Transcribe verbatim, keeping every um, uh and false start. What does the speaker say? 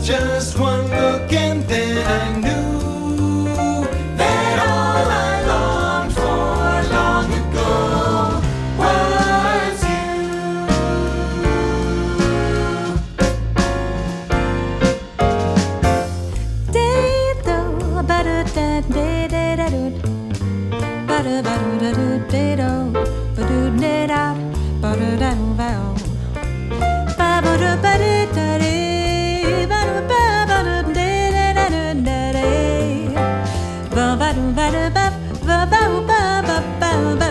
Just one look and then I knew that all I longed for long ago was you. Day-do, ba-do-da-day-da-da-do. Ba-do-ba-do-da-do-day-do. Ba-do-da-da, ba-do-da-do-vow. Ba-ba-do-ba-do-da-day. Ba-ba-do-ba-do-ba, ba-ba-do-ba-ba-ba-ba.